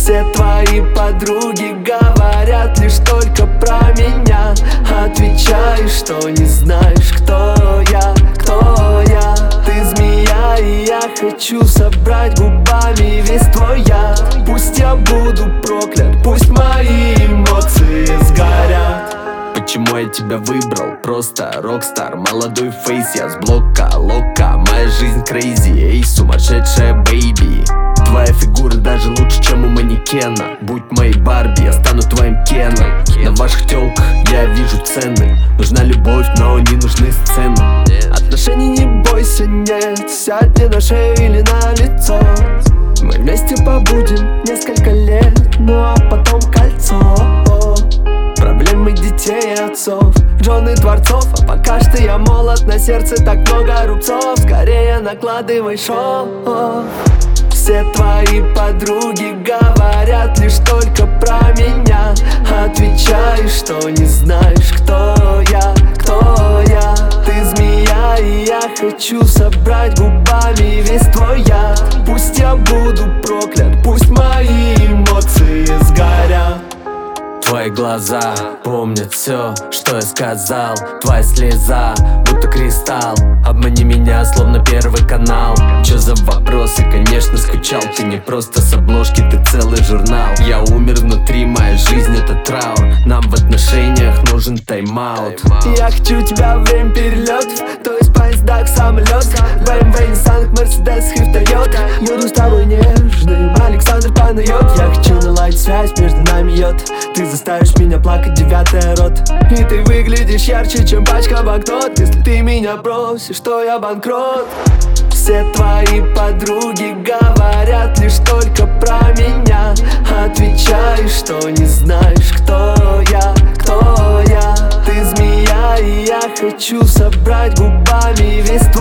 Все твои подруги говорят лишь только про меня. Отвечаешь, что не знаешь, кто я, кто я. Ты змея, и я хочу собрать губами весь твой яд. Пусть я буду проклят, пусть мои эмоции сгорят. Почему я тебя выбрал? Просто рокстар, молодой фейс, я с блока, лока. Моя жизнь крейзи, эй, сумасшедшая бэйби. Твоя фигура даже лучше, чем у манекена. Будь моей Барби, я стану твоим Кеном. На ваших тёлках я вижу цены. Нужна любовь, но не нужны сцены. Отношений не бойся, нет. Сядь мне на шею или на лицо. Мы вместе побудем несколько лет, ну а потом кольцо. Проблемы детей и отцов, жены дворцов. А пока что я молод, на сердце так много рубцов. Скорее накладывай шов. Все твои подруги говорят лишь только про меня. Отвечаешь, что не знаешь, кто я, кто я. Ты змея, и я хочу собрать губами весь твой яд. Пусть я буду проклят, пусть мои эмоции сгорят. Твои глаза помнят все, что я сказал. Твоя слеза, будто кристалл. Обмани меня, словно Первый канал. Чё за вопросы? Конечно, скучал. Ты не просто с обложки, ты целый журнал. Я умер внутри, моя жизнь это траур. Нам в отношениях нужен тайм-аут. Я хочу тебя в время перелетов, то есть поезда к самолетам. BMW, Nissan, Mercedes и Toyota. Еду с тобой нежным, Александр Панайот. Я хочу наладить связь, между нами йод. Ты заставишь меня плакать, 9-я рот. И ты выглядишь ярче, чем пачка банкнот. Если ты меня бросишь, то я банкрот. Все твои подруги говорят лишь только про меня. Отвечаешь, что не знаешь, кто я, кто я. Ты змея, и я хочу собрать губами весь